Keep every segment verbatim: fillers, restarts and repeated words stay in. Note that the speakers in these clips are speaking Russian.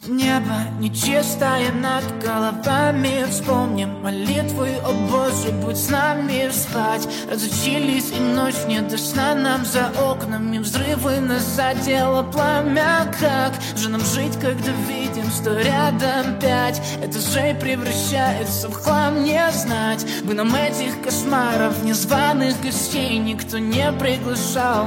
Небо нечистое над головами. Вспомним молитвы, о Боже, будь с нами. Спать разучились, и ночь не до сна нам за окнами. Взрывы нас задело пламя. Как же нам жить, когда видим, что рядом пять этажей превращается в хлам? Не знать бы нам этих кошмаров, незваных гостей никто не приглашал.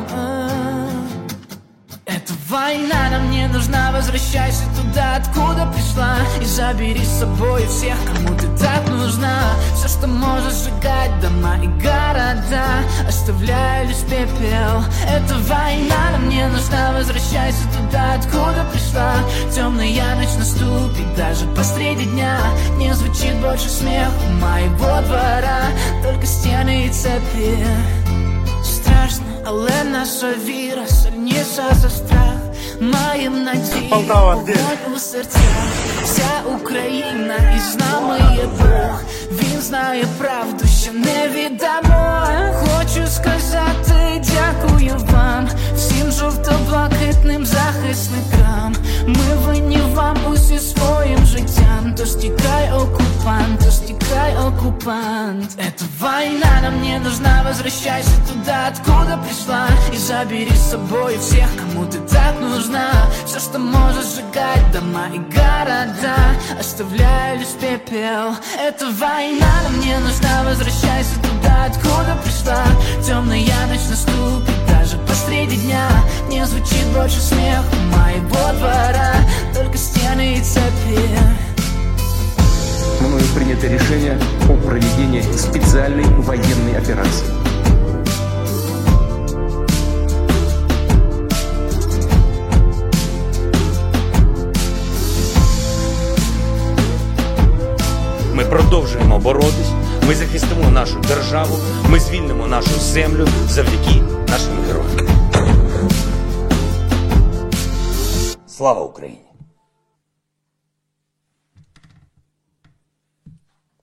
Эта война нам не нужна, возвращайся туда, откуда пришла, и забери с собой всех, кому ты так нужна. Все, что можешь, сжигать дома и города, оставляя лишь пепел. Эта война нам не нужна, возвращайся туда, откуда пришла. Темная ночь наступит даже посреди дня. Не звучит больше смех у моего двора, только стены и цепи. Страшно, але наша віра сильніша за страх. Маєм надію, вогонь у серцях. Вся Україна і з нами є Бог. Він знає правду, що не віддамо. Хочу сказати дякую вам, всім жовто-блакитним захисникам. Ми винні вам усі своїм життям. Тож тікай, оккупант, тож тікай, оккупант. Эта война нам не нужна, возвращайся туда, откуда пришла, и забери с собой всех, кому ты так нужна. Все, что можешь, сжигать дома и города, оставляя лишь пепел. Эта война нам не нужна, возвращайся туда, откуда пришла. Темная ночь наступит даже посреди дня. Не звучит больше смех у моего двора, только стены и цепи. Мною принято решение о проведении специальной военной операции. Ми продовжуємо боротись, ми захистимо нашу державу, ми звільнимо нашу землю завдяки нашим героям. Слава Україні!